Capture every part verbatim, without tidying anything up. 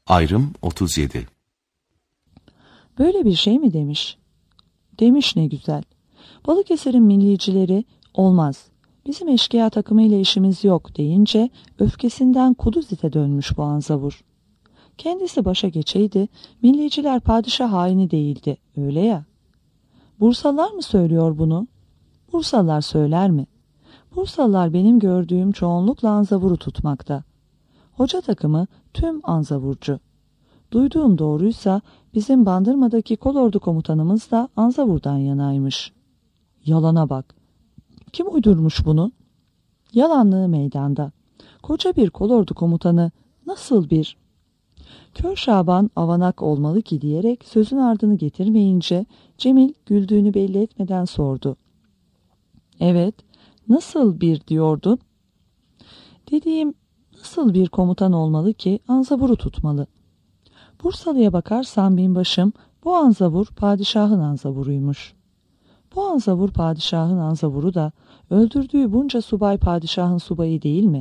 Ayrım otuz yedi. Böyle bir şey mi demiş? Demiş ne güzel. Balıkesir'in millicileri olmaz, bizim eşkıya takımıyla işimiz yok deyince öfkesinden Kuduzit'e dönmüş bu anzavur. Kendisi başa geçeydi, milliciler padişah haini değildi, öyle ya. Bursalılar mı söylüyor bunu? Bursalılar söyler mi? Bursalılar benim gördüğüm çoğunlukla anzavuru tutmakta. Hoca takımı tüm anzavurcu. Duyduğum doğruysa bizim Bandırma'daki kolordu komutanımız da anzavurdan yanaymış. Yalana bak. Kim uydurmuş bunu? Yalanlığı meydanda. Koca bir kolordu komutanı nasıl bir... Kör Şaban avanak olmalı ki diyerek sözün ardını getirmeyince Cemil güldüğünü belli etmeden sordu. Evet, nasıl bir diyordun? Dediğim nasıl bir komutan olmalı ki anzavuru tutmalı? Bursalı'ya bakarsan binbaşım, bu anzavur padişahın anzavuruymuş. Bu anzavur padişahın anzavuru da öldürdüğü bunca subay padişahın subayı değil mi?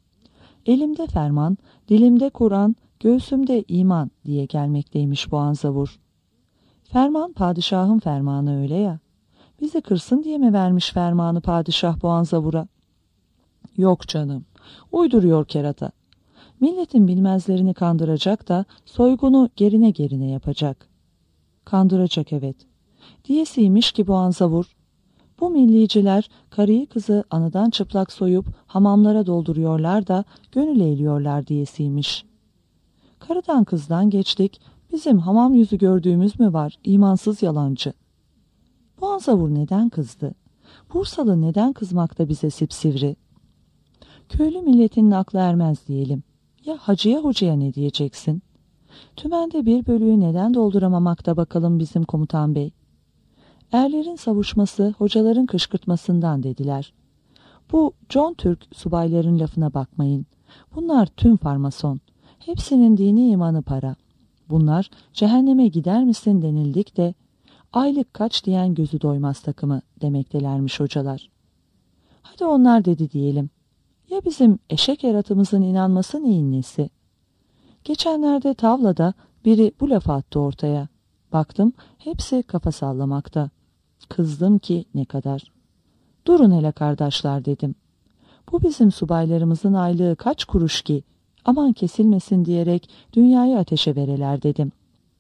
Elimde ferman, dilimde Kur'an, göğsümde iman diye gelmekteymiş bu anzavur. Ferman padişahın fermanı öyle ya. Bizi kırsın diye mi vermiş fermanı padişah bu anzavura? Yok canım, uyduruyor kerata. Milletin bilmezlerini kandıracak da soygunu gerine gerine yapacak. Kandıracak evet. Diyesiymiş ki bu anzavur. Bu milliciler karıyı kızı anadan çıplak soyup hamamlara dolduruyorlar da gönül eğliyorlar diyesiymiş. Karıdan kızdan geçtik, bizim hamam yüzü gördüğümüz mü var imansız yalancı. Bu anzavur neden kızdı? Bursalı neden kızmakta bize sipsivri? Köylü milletinin aklı ermez diyelim. Ya hacıya hocaya ne diyeceksin? Tümende bir bölüğü neden dolduramamakta bakalım bizim komutan bey? Erlerin savuşması hocaların kışkırtmasından dediler. Bu John Türk subayların lafına bakmayın. Bunlar tüm farmason. Hepsinin dini imanı para. Bunlar cehenneme gider misin denildik de aylık kaç diyen gözü doymaz takımı demektelermiş hocalar. Hadi onlar dedi diyelim. Ya bizim eşek yaratımızın inanması neyin nesi? Geçenlerde tavlada biri bu lafı attı ortaya. Baktım hepsi kafa sallamakta. Kızdım ki ne kadar. Durun hele kardeşler dedim. Bu bizim subaylarımızın aylığı kaç kuruş ki? Aman kesilmesin diyerek dünyayı ateşe vereler dedim.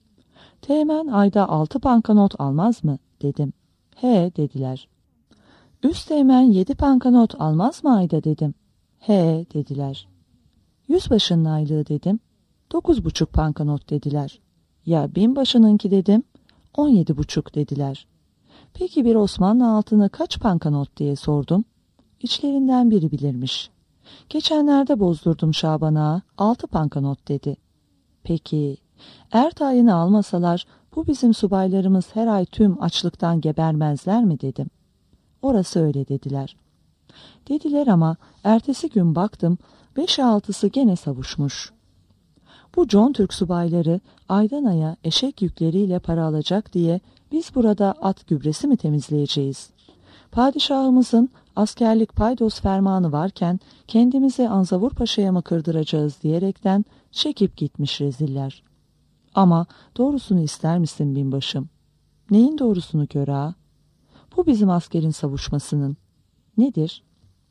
Teğmen ayda altı pankanot almaz mı dedim. He dediler. Üst teğmen yedi pankanot almaz mı ayda dedim. He dediler. Yüzbaşının aylığı dedim. Dokuz buçuk pankanot dediler. Ya binbaşınınki dedim. On yedi buçuk dediler. Peki bir Osmanlı altını kaç pankanot diye sordum. İçlerinden biri bilirmiş. Geçenlerde bozdurdum Şaban'a, altı pankanot dedi. Peki, er tayini almasalar bu bizim subaylarımız her ay tüm açlıktan gebermezler mi dedim. Orası öyle dediler. Dediler ama ertesi gün baktım beş altısı gene savuşmuş. Bu John Türk subayları aydan aya eşek yükleriyle para alacak diye biz burada at gübresi mi temizleyeceğiz? Padişahımızın askerlik paydos fermanı varken kendimizi Anzavur Paşa'ya mı kırdıracağız diyerekten çekip gitmiş reziller. Ama doğrusunu ister misin binbaşım? Neyin doğrusunu gör ha? Bu bizim askerin savuşmasının. Nedir?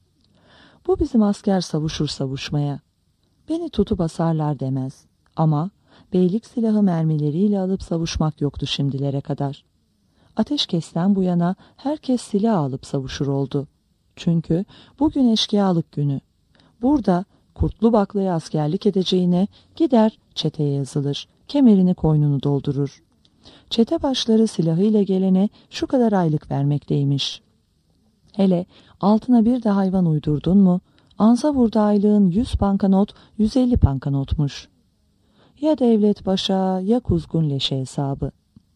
Bu bizim asker savuşur savuşmaya. Beni tutup asarlar demez. Ama beylik silahı mermileriyle alıp savuşmak yoktu şimdilere kadar. Ateşkesten bu yana herkes silah alıp savuşur oldu. Çünkü bugün eşkıyalık günü. Burada kurtlu baklaya askerlik edeceğine gider çeteye yazılır, kemerini koynunu doldurur. Çete başları silahıyla gelene şu kadar aylık vermekteymiş. Hele altına bir de hayvan uydurdun mu, Anzavur'da aylığın yüz pankanot, yüz elli pankanotmuş. Ya devlet başa ya kuzgun leşe hesabı.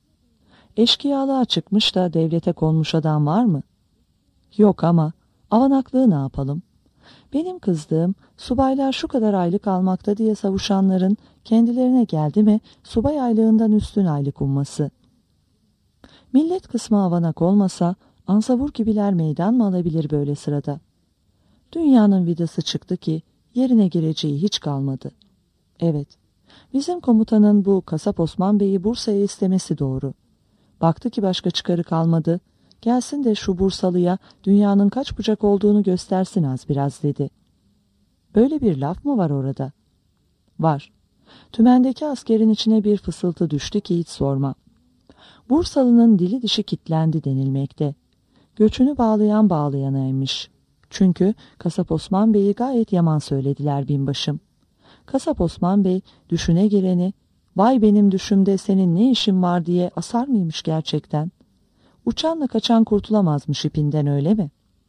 Eşkıyalığa çıkmış da devlete konmuş adam var mı? Yok ama avanaklığı ne yapalım? Benim kızdığım subaylar şu kadar aylık almakta diye savuşanların kendilerine geldi mi subay aylığından üstün aylık umması. Millet kısmı avanak olmasa Anzavur gibiler meydan mı alabilir böyle sırada? Dünyanın vidası çıktı ki yerine gireceği hiç kalmadı. Evet, Bizim komutanın bu Kasap Osman Bey'i Bursa'ya istemesi doğru. Baktı ki başka çıkarı kalmadı. Gelsin de şu Bursalı'ya dünyanın kaç bucak olduğunu göstersin az biraz dedi. Böyle bir laf mı var orada? Var. Tümendeki askerin içine bir fısıltı düştü ki hiç sorma. Bursalı'nın dili dişi kitlendi denilmekte. Göçünü bağlayan bağlayanaymış. Çünkü Kasap Osman Bey'i gayet yaman söylediler binbaşım. Kasap Osman Bey düşüne gireni, vay benim düşümde senin ne işin var diye asar mıymış gerçekten? Uçanla kaçan kurtulamazmış ipinden öyle mi?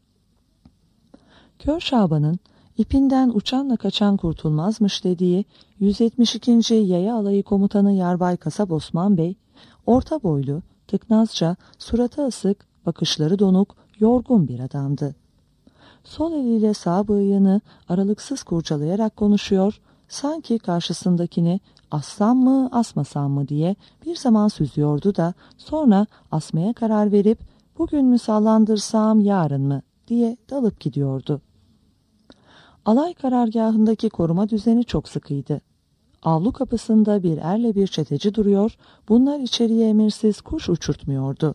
Kör Şaban'ın ipinden uçanla kaçan kurtulmazmış dediği yüz yetmiş ikinci Yaya Alayı Komutanı Yarbay Kasap Osman Bey, orta boylu, tıknazca, suratı asık, bakışları donuk, yorgun bir adamdı. Sol eliyle sağ bıyığını aralıksız kurcalayarak konuşuyor, sanki karşısındakini assam mı asmasam mı diye bir zaman süzüyordu da sonra asmaya karar verip bugün mü sallandırsam yarın mı diye dalıp gidiyordu. Alay karargahındaki koruma düzeni çok sıkıydı. Avlu kapısında bir erle bir çeteci duruyor, bunlar içeriye emirsiz kuş uçurtmuyordu.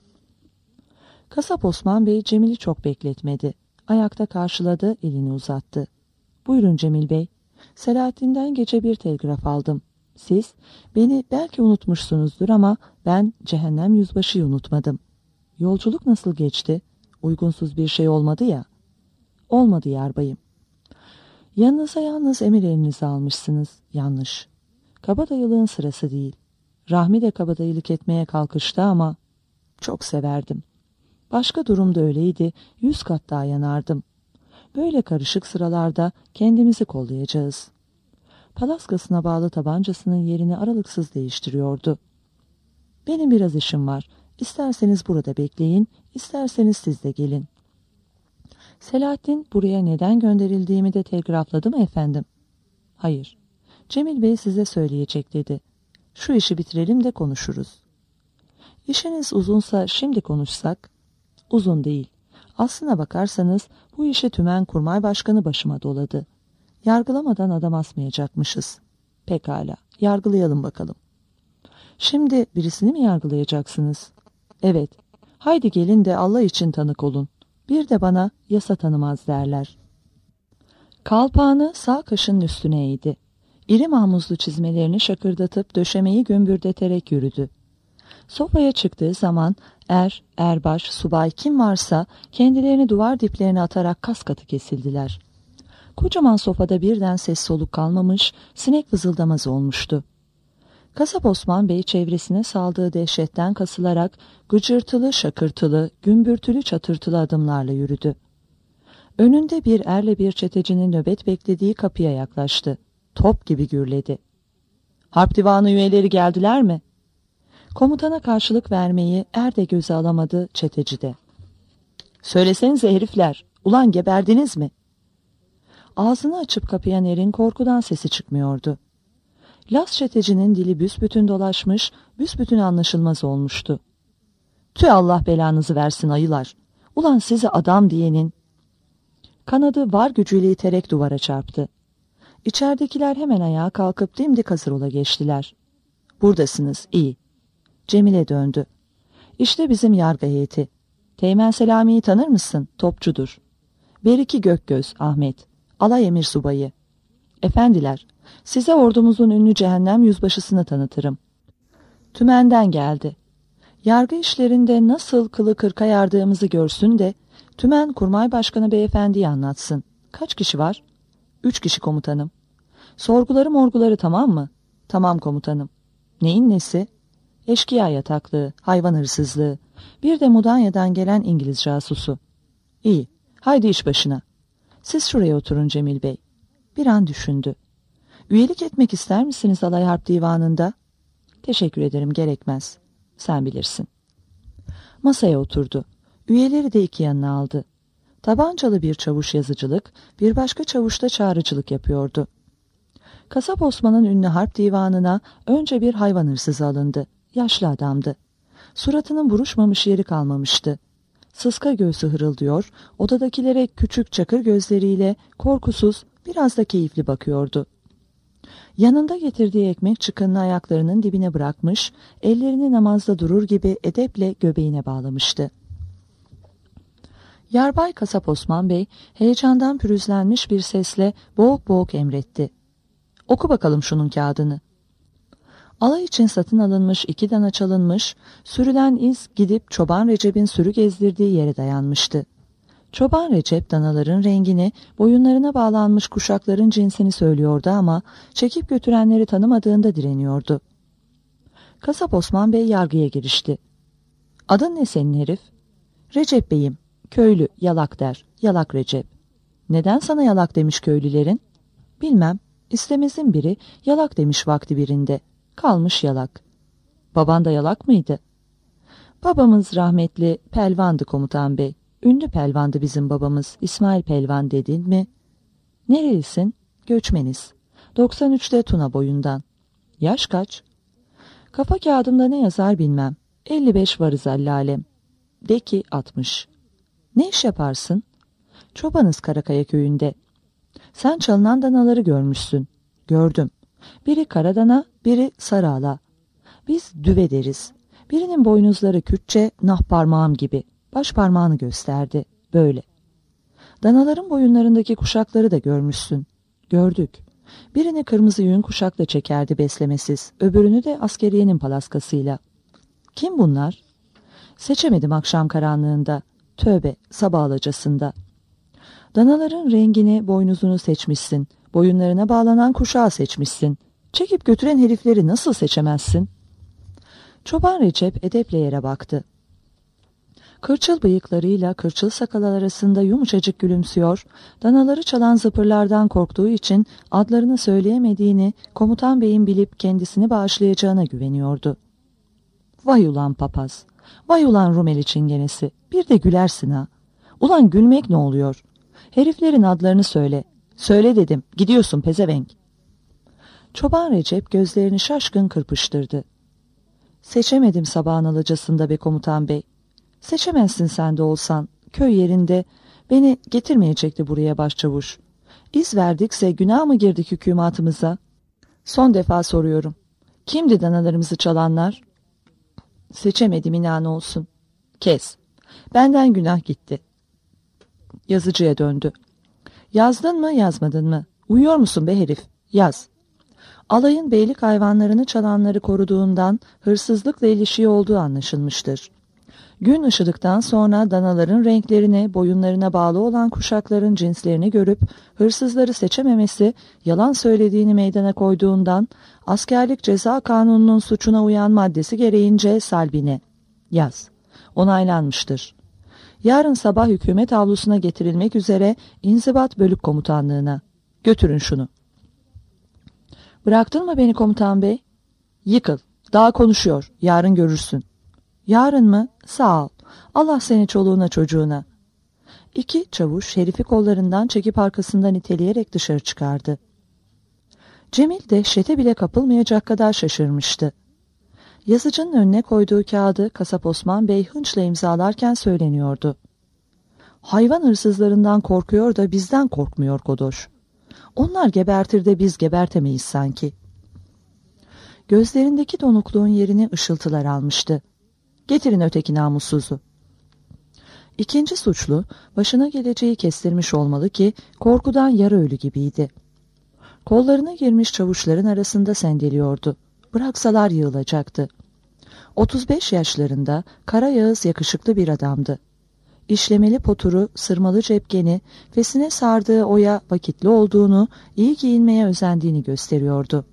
Kasap Osman Bey Cemil'i çok bekletmedi. Ayakta karşıladı, elini uzattı. Buyurun Cemil Bey. Selahattin'den gece bir telgraf aldım. Siz beni belki unutmuşsunuzdur ama ben Cehennem Yüzbaşı'yı unutmadım. Yolculuk nasıl geçti? Uygunsuz bir şey olmadı ya. Olmadı yarbayım. Yanınıza yalnız emir elinize almışsınız. Yanlış. Kabadayılığın sırası değil. Rahmi de kabadayılık etmeye kalkıştı ama çok severdim. Başka durumda öyleydi, yüz kat daha yanardım. Böyle karışık sıralarda kendimizi kollayacağız. Palaskasına bağlı tabancasının yerini aralıksız değiştiriyordu. Benim biraz işim var. İsterseniz burada bekleyin, isterseniz siz de gelin. Selahattin buraya neden gönderildiğimi de telgrafladı mı efendim? Hayır. Cemil Bey size söyleyecek dedi. Şu işi bitirelim de konuşuruz. İşiniz uzunsa şimdi konuşsak? Uzun değil. Aslına bakarsanız bu işi Tümen Kurmay Başkanı başıma doladı. Yargılamadan adam asmayacakmışız. Pekala, yargılayalım bakalım. Şimdi birisini mi yargılayacaksınız? Evet. Haydi gelin de Allah için tanık olun. Bir de bana yasa tanımaz derler. Kalpağını sağ kaşının üstüne eğdi. İri mahmuzlu çizmelerini şakırdatıp döşemeyi gümbürdeterek yürüdü. Sofaya çıktığı zaman er, erbaş, subay kim varsa kendilerini duvar diplerine atarak kas katı kesildiler. Kocaman sofada birden ses soluk kalmamış, sinek vızıldamaz olmuştu. Kasap Osman Bey çevresine saldığı dehşetten kasılarak gıcırtılı, şakırtılı, gümbürtülü, çatırtılı adımlarla yürüdü. Önünde bir erle bir çetecinin nöbet beklediği kapıya yaklaştı. Top gibi gürledi. Harp divanı üyeleri geldiler mi? Komutana karşılık vermeyi er de göze alamadı, çeteci de. Söylesenize herifler, ulan geberdiniz mi? Ağzını açıp kapayan erin korkudan sesi çıkmıyordu. Las çetecinin dili büsbütün dolaşmış, büsbütün anlaşılmaz olmuştu. Tüh Allah belanızı versin ayılar. Ulan size adam diyenin. Kanadı var gücüyle iterek duvara çarptı. İçeridekiler hemen ayağa kalkıp dimdik hazır ola geçtiler. Buradasınız, iyi. Cemile döndü. İşte bizim yargı heyeti. Teğmen Selami'yi tanır mısın? Topçudur. Beriki Gökgöz, Ahmet. Alay emir subayı. Efendiler, size ordumuzun ünlü Cehennem Yüzbaşısını tanıtırım. Tümen'den geldi. Yargı işlerinde nasıl kılı kırka yardığımızı görsün de Tümen Kurmay Başkanı beyefendiyi anlatsın. Kaç kişi var? Üç kişi komutanım. Sorguları morguları tamam mı? Tamam komutanım. Neyin nesi? Eşkıya yataklığı, hayvan hırsızlığı. Bir de Mudanya'dan gelen İngiliz casusu. İyi, haydi iş başına. Siz şuraya oturun Cemil Bey. Bir an düşündü. Üyelik etmek ister misiniz Alay Harp Divanı'nda? Teşekkür ederim, gerekmez. Sen bilirsin. Masaya oturdu. Üyeleri de iki yanına aldı. Tabancalı bir çavuş yazıcılık, bir başka çavuş da çağrıcılık yapıyordu. Kasap Osman'ın ünlü harp divanına önce bir hayvan hırsızı alındı. Yaşlı adamdı. Suratının buruşmamış yeri kalmamıştı. Sıska göğsü hırıldıyor, odadakilere küçük çakır gözleriyle korkusuz, biraz da keyifli bakıyordu. Yanında getirdiği ekmek çıkınını ayaklarının dibine bırakmış, ellerini namazda durur gibi edeple göbeğine bağlamıştı. Yarbay Kasap Osman Bey heyecandan pürüzlenmiş bir sesle boğuk boğuk emretti. Oku bakalım şunun kağıdını. Alay için satın alınmış iki dana çalınmış, sürülen iz gidip Çoban Recep'in sürü gezdirdiği yere dayanmıştı. Çoban Recep danaların rengini, boyunlarına bağlanmış kuşakların cinsini söylüyordu ama çekip götürenleri tanımadığında direniyordu. Kasap Osman Bey yargıya girişti. Adın ne senin herif? Recep Bey'im. Köylü yalak der. Yalak Recep. Neden sana yalak demiş köylülerin? Bilmem. İstemezin biri yalak demiş vakti birinde. Kalmış yalak. Baban da yalak mıydı? Babamız rahmetli pelvandı komutan bey. Ünlü pelvandı bizim babamız. İsmail Pelvan dedin mi? Nerelisin? Göçmeniz. doksan üçte Tuna boyundan. Yaş kaç? Kafa kağıdımda ne yazar bilmem. elli beş varız allalem. De ki altmış. Ne iş yaparsın? Çobanız Karakaya köyünde. Sen çalınan danaları görmüşsün. Gördüm. Biri karadana, biri sarıala. Biz düve deriz. Birinin boynuzları Kürtçe nah parmağım gibi. Baş parmağını gösterdi. Böyle. Danaların boyunlarındaki kuşakları da görmüşsün. Gördük. Birini kırmızı yün kuşakla çekerdi beslemesiz. Öbürünü de askeriyenin palaskasıyla. Kim bunlar? Seçemedim akşam karanlığında. Tövbe sabah alacasında. Danaların rengini, boynuzunu seçmişsin. Boyunlarına bağlanan kuşağı seçmişsin. Çekip götüren herifleri nasıl seçemezsin? Çoban Recep edeple yere baktı. Kırçıl bıyıklarıyla kırçıl sakal arasında yumuşacık gülümsüyor, danaları çalan zıpırlardan korktuğu için adlarını söyleyemediğini komutan beyin bilip kendisini bağışlayacağına güveniyordu. Vay ulan papaz, vay ulan Rumeli çingenesi, bir de gülersin ha. Ulan gülmek ne oluyor? Heriflerin adlarını söyle. Söyle dedim, gidiyorsun pezevenk. Çoban Recep gözlerini şaşkın kırpıştırdı. Seçemedim sabahın alacasında be komutan bey. Seçemezsin sen de olsan, köy yerinde beni getirmeyecekti buraya başçavuş. İz verdikse günah mı girdik hükümatımıza? Son defa soruyorum. Kimdi danalarımızı çalanlar? Seçemedim inan olsun. Kes. Benden günah gitti. Yazıcıya döndü. Yazdın mı yazmadın mı? Uyuyor musun be herif? Yaz. Alayın beylik hayvanlarını çalanları koruduğundan hırsızlıkla ilişiği olduğu anlaşılmıştır. Gün ışıdıktan sonra danaların renklerini, boyunlarına bağlı olan kuşakların cinslerini görüp hırsızları seçememesi, yalan söylediğini meydana koyduğundan askerlik ceza kanununun suçuna uyan maddesi gereğince salbine. Yaz. Onaylanmıştır. Yarın sabah hükümet avlusuna getirilmek üzere İnzibat Bölük Komutanlığına. Götürün şunu. Bıraktın mı beni komutan bey? Yıkıl. Daha konuşuyor. Yarın görürsün. Yarın mı? Sağ ol. Allah seni çoluğuna çocuğuna. İki çavuş herifi kollarından çekip arkasından iteleyerek dışarı çıkardı. Cemil dehşete bile kapılmayacak kadar şaşırmıştı. Yazıcının önüne koyduğu kağıdı Kasap Osman Bey hınçla imzalarken söyleniyordu. Hayvan hırsızlarından korkuyor da bizden korkmuyor Kodoş. Onlar gebertir de biz gebertemeyiz sanki. Gözlerindeki donukluğun yerini ışıltılar almıştı. Getirin öteki namussuzu. İkinci suçlu başına geleceği kestirmiş olmalı ki korkudan yarı ölü gibiydi. Kollarına girmiş çavuşların arasında sendeliyordu. Bıraksalar yığılacaktı. Otuz beş yaşlarında kara yağız yakışıklı bir adamdı. İşlemeli poturu, sırmalı cepkeni, fesine sardığı oya vakitli olduğunu, iyi giyinmeye özendiğini gösteriyordu.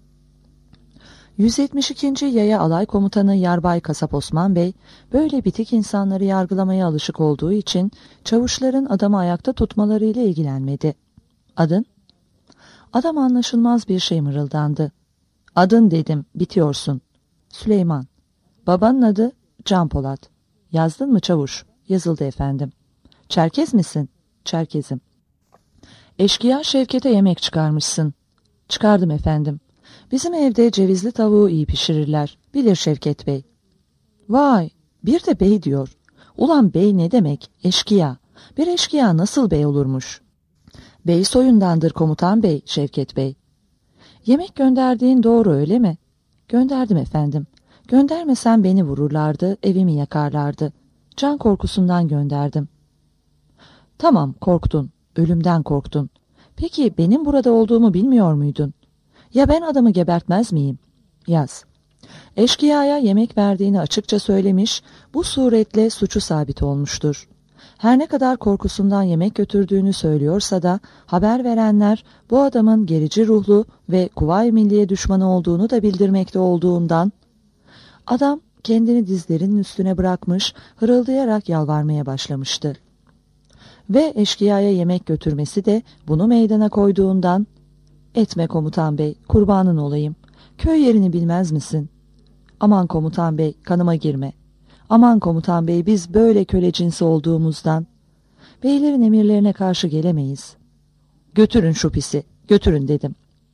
yüz yetmiş ikinci Yaya Alay Komutanı Yarbay Kasap Osman Bey, böyle bitik insanları yargılamaya alışık olduğu için çavuşların adamı ayakta tutmalarıyla ilgilenmedi. Adın? Adam anlaşılmaz bir şey mırıldandı. Adın dedim, bitiyorsun. Süleyman. Babanın adı Can Polat. Yazdın mı çavuş? Yazıldı efendim. Çerkez misin? Çerkezim. Eşkıya Şevket'e yemek çıkarmışsın. Çıkardım efendim. Bizim evde cevizli tavuğu iyi pişirirler. Bilir Şevket Bey. Vay, bir de bey diyor. Ulan bey ne demek? Eşkıya. Bir eşkıya nasıl bey olurmuş? Bey soyundandır komutan bey, Şevket Bey. Yemek gönderdiğin doğru öyle mi? Gönderdim efendim. Göndermesen beni vururlardı, evimi yakarlardı. Can korkusundan gönderdim. Tamam, korktun. Ölümden korktun. Peki benim burada olduğumu bilmiyor muydun? Ya ben adamı gebertmez miyim? Yaz. Eşkıyaya yemek verdiğini açıkça söylemiş, bu suretle suçu sabit olmuştur. Her ne kadar korkusundan yemek götürdüğünü söylüyorsa da haber verenler bu adamın gerici ruhlu ve Kuvayi Milliye düşmanı olduğunu da bildirmekte olduğundan adam kendini dizlerinin üstüne bırakmış, hırıldayarak yalvarmaya başlamıştı. Ve eşkıyaya yemek götürmesi de bunu meydana koyduğundan "Etme komutan bey, kurbanın olayım. Köy yerini bilmez misin? Aman komutan bey, kanıma girme. Aman komutan bey, biz böyle köle cinsi olduğumuzdan beylerin emirlerine karşı gelemeyiz. Götürün şu pisi, götürün dedim.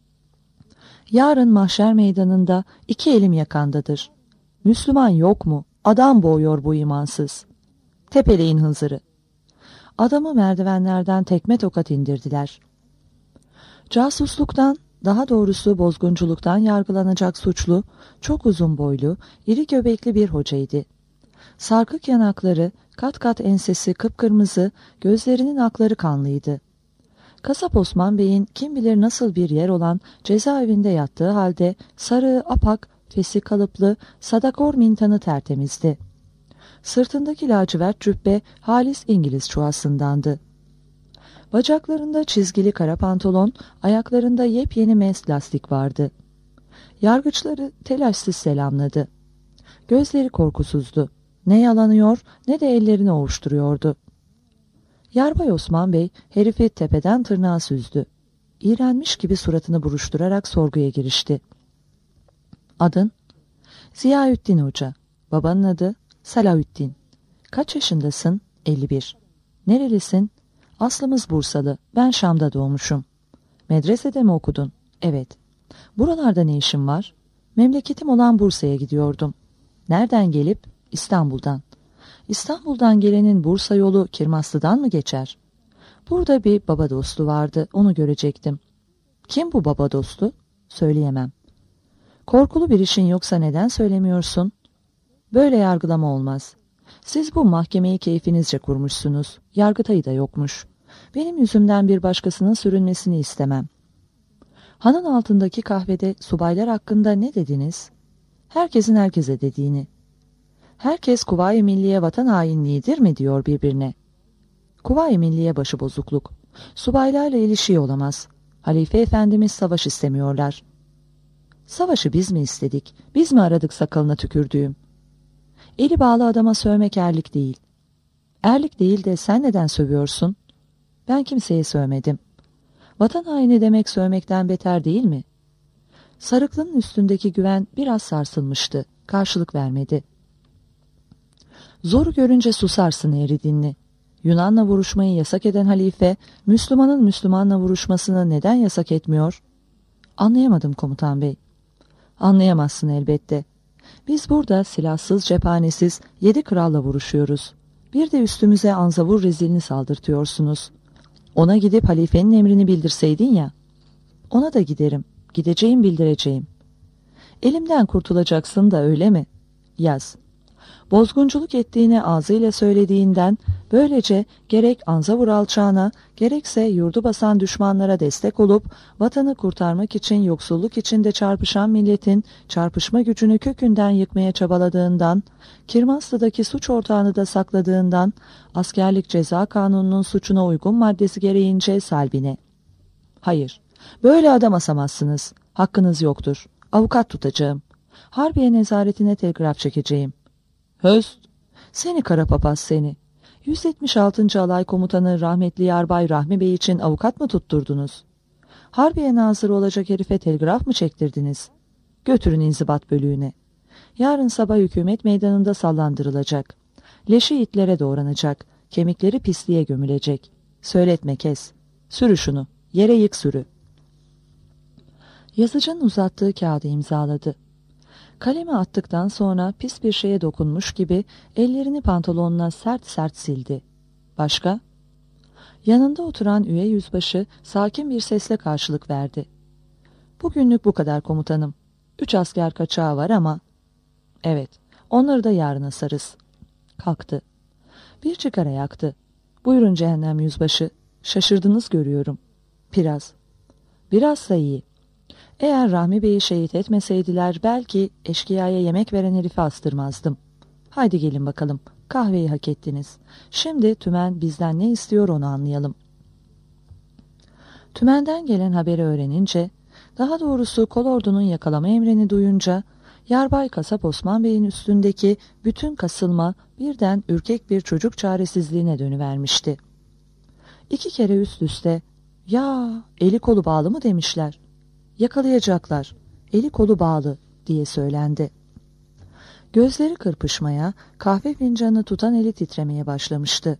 Yarın mahşer meydanında iki elim yakandadır. Müslüman yok mu? Adam boğuyor bu imansız. Tepeleyin Hızır'ı." Adamı merdivenlerden tekme tokat indirdiler. Casusluktan, daha doğrusu bozgunculuktan yargılanacak suçlu, çok uzun boylu, iri göbekli bir hocaydı. Sarkık yanakları, kat kat ensesi kıpkırmızı, gözlerinin akları kanlıydı. Kasap Osman Bey'in kim bilir nasıl bir yer olan cezaevinde yattığı halde sarı, apak, fesi kalıplı, sadakor mintanı tertemizdi. Sırtındaki lacivert cübbe halis İngiliz çuvasındandı. Bacaklarında çizgili kara pantolon, ayaklarında yepyeni mes lastik vardı. Yargıçları telaşsız selamladı. Gözleri korkusuzdu. Ne yalanıyor ne de ellerini ovuşturuyordu. Yarbay Osman Bey herifi tepeden tırnağa süzdü. İğrenmiş gibi suratını buruşturarak sorguya girişti. "Adın?" "Ziyaüddin Hoca." "Babanın adı?" "Salaüddin." "Kaç yaşındasın?" elli bir. "Nerelisin?" "Aslımız Bursalı. Ben Şam'da doğmuşum." "Medresede mi okudun?" "Evet." "Buralarda ne işin var?" "Memleketim olan Bursa'ya gidiyordum." "Nereden gelip?" "İstanbul'dan." "İstanbul'dan gelenin Bursa yolu Kirmaslı'dan mı geçer?" "Burada bir baba dostu vardı. Onu görecektim." "Kim bu baba dostu?" "Söyleyemem." "Korkulu bir işin yoksa neden söylemiyorsun?" "Böyle yargılama olmaz. Siz bu mahkemeyi keyfinizce kurmuşsunuz. Yargıtayı da yokmuş. Benim yüzümden bir başkasının sürünmesini istemem." "Hanın altındaki kahvede subaylar hakkında ne dediniz?" "Herkesin herkese dediğini." "Herkes Kuvayi Milliye vatan hainliğidir mi diyor birbirine?" "Kuvayi Milliye başı bozukluk. Subaylarla ilişiği olamaz. Halife Efendimiz savaş istemiyorlar." "Savaşı biz mi istedik? Biz mi aradık sakalına tükürdüğüm?" "Eli bağlı adama sövmek erlik değil." "Erlik değil de sen neden sövüyorsun?" "Ben kimseye sövmedim." "Vatan haini demek sövmekten beter değil mi?" Sarıklının üstündeki güven biraz sarsılmıştı. Karşılık vermedi. "Zoru görünce susarsın eğri dinli. Yunan'la vuruşmayı yasak eden halife, Müslümanın Müslümanla vuruşmasını neden yasak etmiyor?" "Anlayamadım komutan bey." "Anlayamazsın elbette. Biz burada silahsız cephanesiz yedi kralla vuruşuyoruz. Bir de üstümüze anzavur rezilini saldırtıyorsunuz. Ona gidip halifenin emrini bildirseydin ya." "Ona da giderim. Gideceğim bildireceğim." "Elimden kurtulacaksın da öyle mi?" "Yaz. Bozgunculuk ettiğini ağzıyla söylediğinden böylece gerek Anzavur alçağına gerekse yurdu basan düşmanlara destek olup vatanı kurtarmak için yoksulluk içinde çarpışan milletin çarpışma gücünü kökünden yıkmaya çabaladığından, Kirmaslı'daki suç ortağını da sakladığından, askerlik ceza kanununun suçuna uygun maddesi gereğince salbine." "Hayır, böyle adam asamazsınız. Hakkınız yoktur. Avukat tutacağım. Harbiye nezaretine telgraf çekeceğim." "Höst! Seni kara papaz seni. yüz yetmiş altıncı Alay Komutanı rahmetli Yarbay Rahmi Bey için avukat mı tutturdunuz? Harbiye nazırı olacak herife telgraf mı çektirdiniz? Götürün inzibat bölüğüne. Yarın sabah hükümet meydanında sallandırılacak. Leşi itlere doğranacak. Kemikleri pisliğe gömülecek. Söyletme kes. Sürü şunu. Yere yık sürü." Yazıcının uzattığı kağıdı imzaladı. Kalemi attıktan sonra pis bir şeye dokunmuş gibi ellerini pantolonuna sert sert sildi. "Başka?" Yanında oturan üye yüzbaşı sakin bir sesle karşılık verdi. Bugünlük bu kadar komutanım. Üç asker kaçağı var ama... Evet, onları da yarın asarız. Kalktı. Bir çıkara yaktı. Buyurun cehennem yüzbaşı. Şaşırdınız görüyorum. Biraz. Birazsa iyi. Eğer Rahmi Bey'i şehit etmeseydiler belki eşkıyaya yemek veren herifi astırmazdım. Haydi gelin bakalım. Kahveyi hak ettiniz. Şimdi Tümen bizden ne istiyor onu anlayalım. Tümen'den gelen haberi öğrenince, daha doğrusu kolordunun yakalama emrini duyunca, Yarbay Kasap Osman Bey'in üstündeki bütün kasılma birden ürkek bir çocuk çaresizliğine dönüvermişti. İki kere üst üste, ''Ya, eli kolu bağlı mı?'' demişler. ''Yakalayacaklar, eli kolu bağlı.'' diye söylendi. Gözleri kırpışmaya, kahve fincanını tutan eli titremeye başlamıştı.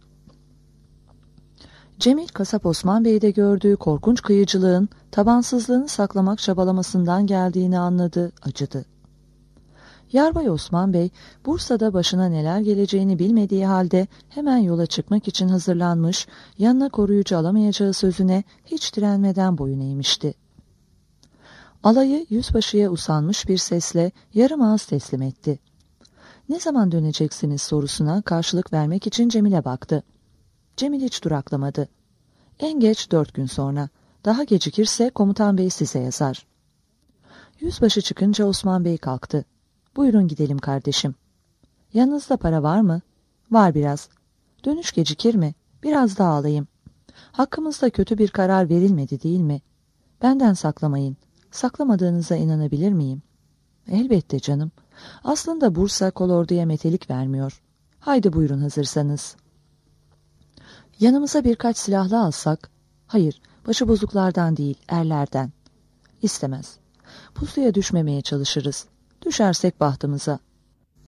Cemil Kasap Osman Bey'de gördüğü korkunç kıyıcılığın tabansızlığını saklamak çabalamasından geldiğini anladı, acıdı. Yarbay Osman Bey, Bursa'da başına neler geleceğini bilmediği halde hemen yola çıkmak için hazırlanmış, yanına koruyucu alamayacağı sözüne hiç direnmeden boyun eğmişti. Alayı yüzbaşıya usanmış bir sesle yarım ağız teslim etti. ''Ne zaman döneceksiniz?'' sorusuna karşılık vermek için Cemil'e baktı. Cemil hiç duraklamadı. ''En geç dört gün sonra. Daha gecikirse komutan bey size yazar.'' Yüzbaşı çıkınca Osman Bey kalktı. ''Buyurun gidelim kardeşim.'' ''Yanınızda para var mı?'' ''Var biraz.'' ''Dönüş gecikir mi? Biraz daha alayım.'' ''Hakkımızda kötü bir karar verilmedi değil mi?'' ''Benden saklamayın. Saklamadığınıza inanabilir miyim?'' ''Elbette canım. Aslında Bursa kolorduya metelik vermiyor. Haydi buyurun hazırsanız.'' ''Yanımıza birkaç silahlı alsak?'' ''Hayır, başıbozuklardan değil, erlerden.'' ''İstemez. Pusuya düşmemeye çalışırız. Düşersek bahtımıza.